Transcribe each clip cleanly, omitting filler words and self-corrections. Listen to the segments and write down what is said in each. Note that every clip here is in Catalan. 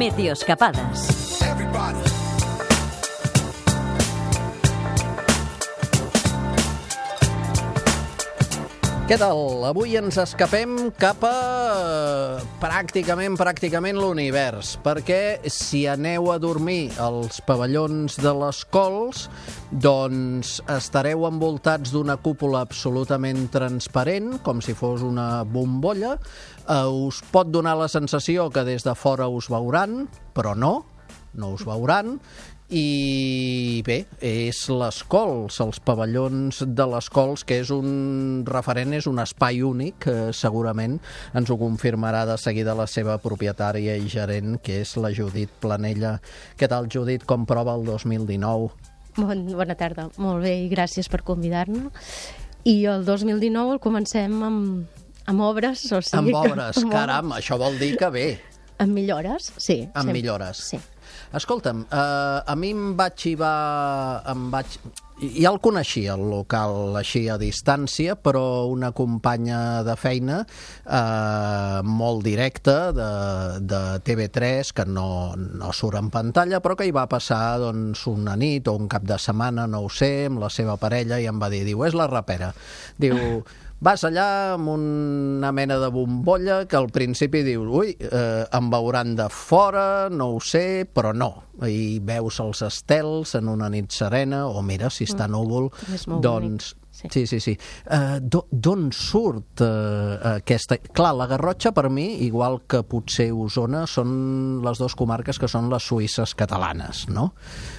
Meteoscapades. Què tal? Avui ens escapem cap a pràcticament l'univers, perquè si aneu a dormir als pavellons de les Cols, doncs estareu envoltats d'una cúpula absolutament transparent, com si fos una bombolla. Us pot donar la sensació que des de fora us veuran, però no us veuran. I bé, és les Cols, els pavellons de les Cols, que és un referent, és un espai únic, segurament ens ho confirmarà de seguida la seva propietària i gerent, que és la Judit Planella. Què tal, Judit? Com prova el 2019? Bona tarda, molt bé, i gràcies per convidar-nos. I el 2019 el comencem amb obres, o sigui... Amb obres, caram, això vol dir que bé. Amb millores, sí. Amb millores. Sí. Escolta'm, a mi em vaig ja el coneixia, el local, així a distància, però una companya de feina molt directa de TV3, que no surt en pantalla, però que hi va passar doncs, una nit o un cap de setmana, no ho sé, amb la seva parella, i em va dir, és la rapera. Diu... Vas allà amb una mena de bombolla que al principi dius, em veuran de fora, no ho sé, però no. I veus els estels en una nit serena, o mira, si està núvol, doncs... Sí. D'on surt aquesta... Clar, la Garrotxa per mi, igual que potser Osona, són les dues comarques que són les Suïsses catalanes, no?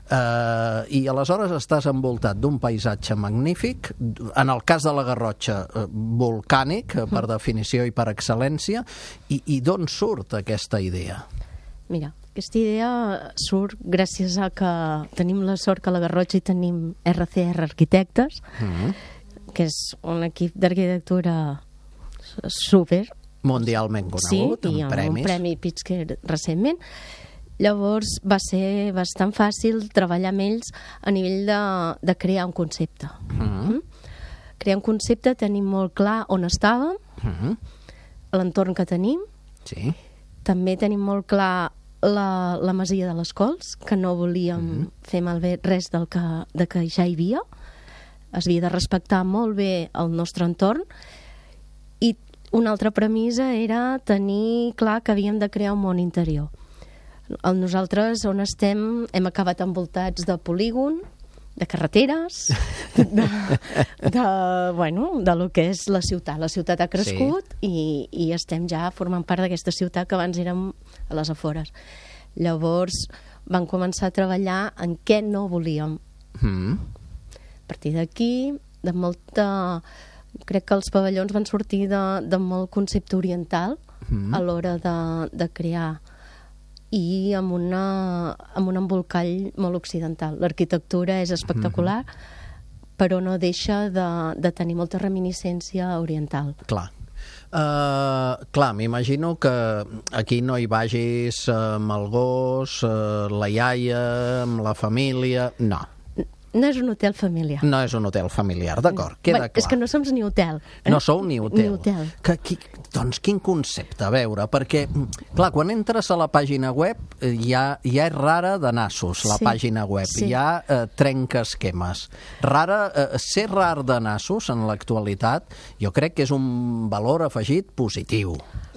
I aleshores estàs envoltat d'un paisatge magnífic, en el cas de la Garrotxa, volcànic, per definició i per excel·lència, i d'on surt aquesta idea? Mira, aquesta idea surt gràcies a que tenim la sort que a la Garrotxa hi tenim RCR Arquitectes, que és un equip d'arquitectura super. Mundialment conegut, amb premis. Un premi Pritzker recentment. Llavors va ser bastant fàcil treballar amb ells a nivell de crear un concepte. Crear un concepte, tenim molt clar on estàvem, l'entorn que tenim. Sí. També tenim molt clar la masia de les Cols, que no volíem fer malbé res de que ja hi havia. Es havia de respectar molt bé el nostre entorn. I una altra premissa era tenir clar que havíem de crear un món interior. Nosaltres on estem hem acabat envoltats de polígon, de carreteres, de lo que és la ciutat. La ciutat ha crescut i estem ja formant part d'aquesta ciutat que abans érem a les afores. Llavors vam començar a treballar en què no volíem. A partir d'aquí, crec que els pavellons van sortir de molt concepte oriental a l'hora de crear, i amb un embolcall molt occidental. L'arquitectura és espectacular, però no deixa de tenir molta reminiscència oriental. Clar, m'imagino que aquí no hi vagis amb el gos, la iaia, amb la família... No és un hotel familiar. No és un hotel familiar, d'acord, queda clar. És que no som ni hotel. No sou ni hotel. Ni hotel. Doncs quin concepte, a veure, perquè, clar, quan entres a la pàgina web ja és rara de nassos, la pàgina web, ja trenca esquemes. Ser rar de nassos en l'actualitat, jo crec que és un valor afegit positiu.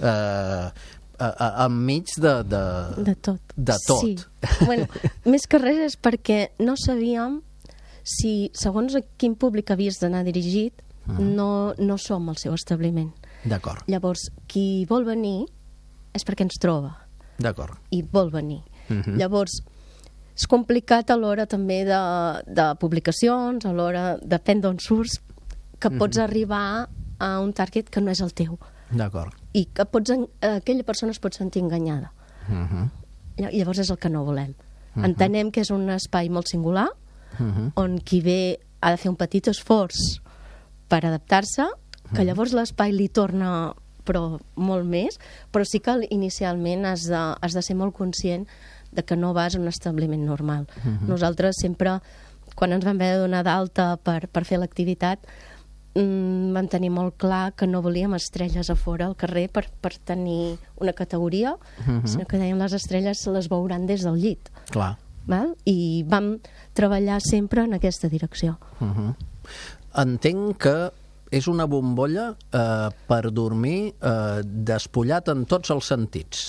Enmig de tot. Sí. Bueno, més que res és perquè no sabíem si, segons a quin públic havies d'anar dirigit, no som el seu establiment. D'acord. Llavors, qui vol venir és perquè ens troba. D'acord. I vol venir. Llavors, és complicat a l'hora també de publicacions, a l'hora, depèn d'on surts, que pots arribar a un target que no és el teu. D'acord. I que aquella persona es pot sentir enganyada. Llavors és el que no volem. Entenem que és un espai molt singular, on qui ve ha de fer un petit esforç per adaptar-se, que llavors l'espai li torna però molt més, però sí que inicialment has de ser molt conscient de que no vas a un establiment normal. Nosaltres sempre, quan ens vam haver de donar d'alta per fer l'activitat, vam tenir molt clar que no volíem estrelles a fora al carrer per tenir una categoria, sinó que dèiem les estrelles se les veuran des del llit. Clar. Val? I vam treballar sempre en aquesta direcció. Entenc que és una bombolla per dormir despullat en tots els sentits.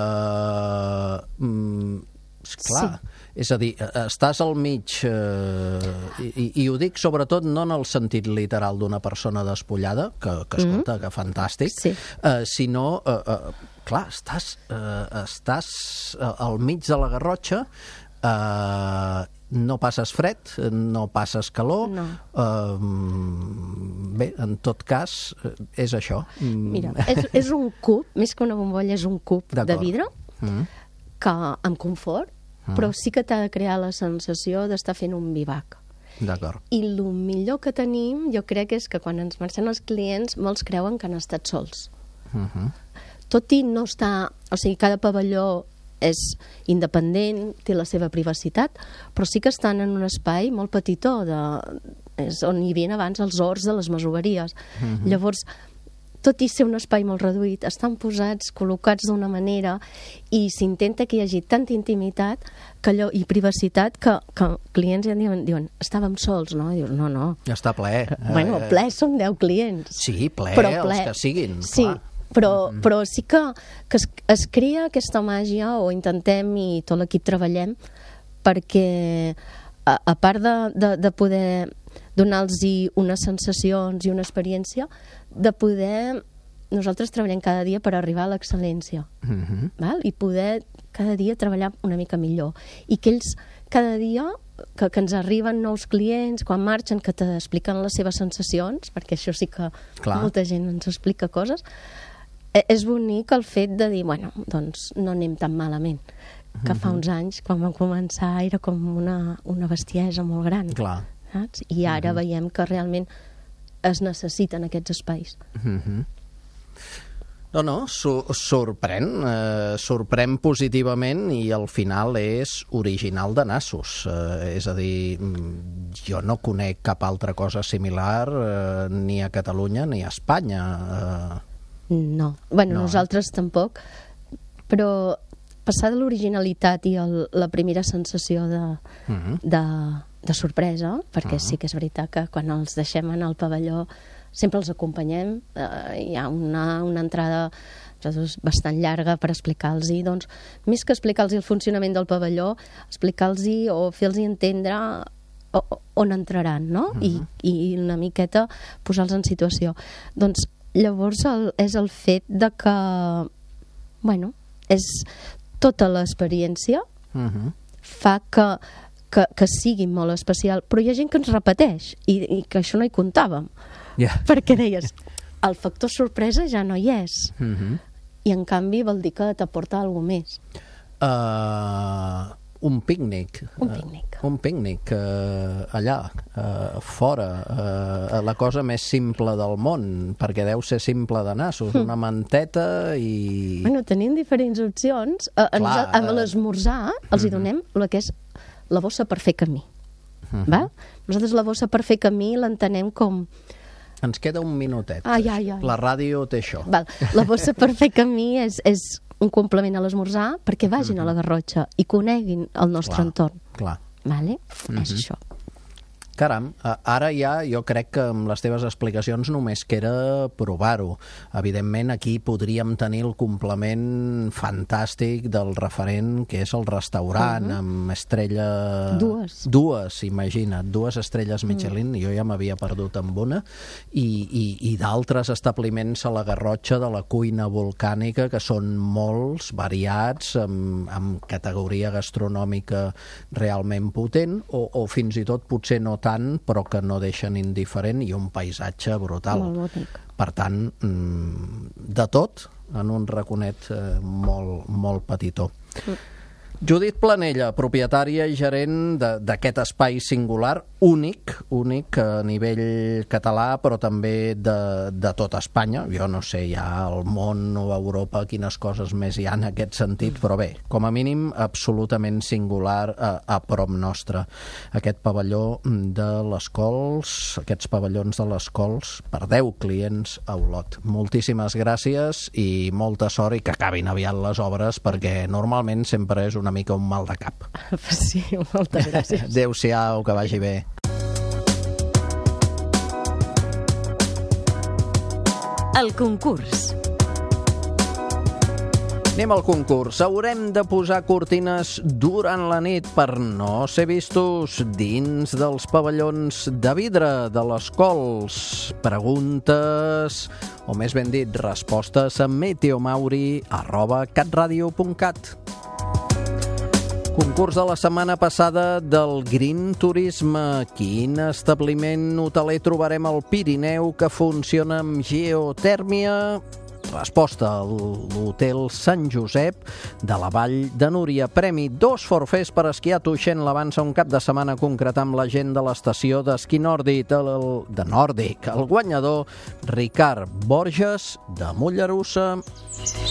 Clar, és a dir, estàs al mig, i ho dic sobretot no en el sentit literal d'una persona despullada, que escolta, que fantàstic, sinó, clar, estàs al mig de la Garrotxa, no passes fred, no passes calor, bé, en tot cas, és això. Mira, és un cub, més que una bombolla, és un cub de vidre, que amb confort, però sí que t'ha de crear la sensació d'estar fent un bivac. D'acord. I el millor que tenim, jo crec, és que quan ens marxen els clients, molts creuen que han estat sols. Tot i no estar... O sigui, cada pavelló és independent, té la seva privacitat, però sí que estan en un espai molt petitó, és on hi havia abans els horts de les masoveries. Llavors, tot i ser un espai molt reduït, estan posats, col·locats d'una manera, i s'intenta que hi hagi tanta intimitat i privacitat que clients ja diuen, estàvem sols, no? Dius, no. Està ple. Bueno, ple són 10 clients. Sí, ple, els que siguin. Sí, però sí que es crea aquesta màgia, o intentem, i tot l'equip treballem, perquè a part de poder donar-los unes sensacions i una experiència, de poder... Nosaltres treballem cada dia per arribar a l'excel·lència, i poder cada dia treballar una mica millor. I que ells cada dia, que ens arriben nous clients, quan marxen, que t'expliquen les seves sensacions, perquè això sí que molta gent ens explica coses, és bonic el fet de dir, bueno, doncs no anem tan malament. Que fa uns anys, quan vam començar, era com una bestiesa molt gran. Clar. Saps? I ara veiem que realment es necessiten aquests espais. No, sorprèn positivament, i al final és original de nassos. És a dir, jo no conec cap altra cosa similar ni a Catalunya ni a Espanya. No. Bueno, nosaltres tampoc, però passar de l'originalitat i la primera sensació de sorpresa, perquè sí que és veritat que quan els deixem anar al pavelló sempre els acompanyem, hi ha una entrada bastant llarga per explicar-los, doncs, més que explicar-los el funcionament del pavelló, explicar-los o fer-los entendre on entraran, no? I una miqueta posar-los en situació. Doncs llavors és el fet de que, bueno, és tota l'experiència fa que sigui molt especial, però hi ha gent que ens repeteix i que això no hi comptàvem, perquè deies, el factor sorpresa ja no hi és, i en canvi vol dir que t'aporta alguna més. Un pícnic. Un pícnic allà, fora, la cosa més simple del món, perquè deu ser simple de nassos, una manteta i... Bueno, tenim diferents opcions. Amb l'esmorzar els hi donem el que és la bossa per fer camí. Nosaltres la bossa per fer camí l'entenem com... Ens queda un minutet. Ja. La ràdio té això. La bossa per fer camí és un complement a l'esmorzar perquè vagin a la Garrotxa i coneguin el nostre entorn. Clar. És això. Caram, ara ja jo crec que amb les teves explicacions només queda provar-ho. Evidentment, aquí podríem tenir el complement fantàstic del referent que és el restaurant amb estrella... Dues, imagina't, 2 estrelles Michelin, jo ja m'havia perdut amb una, i d'altres establiments a la Garrotxa de la cuina volcànica, que són molts, variats, amb categoria gastronòmica realment potent, o fins i tot potser no tant, però que no deixen indiferent, i un paisatge brutal. Molt bonic. Per tant, de tot, en un raconet molt petitó. Judit Planella, propietària i gerent d'aquest espai singular, únic a nivell català, però també de tot Espanya. Jo no sé ja al món o a Europa quines coses més hi ha en aquest sentit, però bé, com a mínim absolutament singular a prop nostre. Aquest pavelló de les Cols, aquests pavellons de les Cols per 10 clients a Olot. Moltíssimes gràcies i molta sort i que acabin aviat les obres, perquè normalment sempre és una mica un mal de cap. Sí, moltes gràcies. Adéu-siau, que vagi bé. El concurs. Anem al concurs. Haurem de posar cortines durant la nit per no ser vistos dins dels pavellons de vidre de les Cols. Preguntes, o més ben dit, respostes a meteomauri@catradio.cat. Concurs de la setmana passada del Green Turisme. Quin establiment hoteler trobarem al Pirineu que funciona amb geotèrmia? Resposta: l'Hotel Sant Josep de la Vall de Núria. Premi: 2 forfers per esquiar a Tuixén l'Avança un cap de setmana, concretar amb la gent de l'estació d'esquí nòrdic. El guanyador, Ricard Borges de Mollerussa.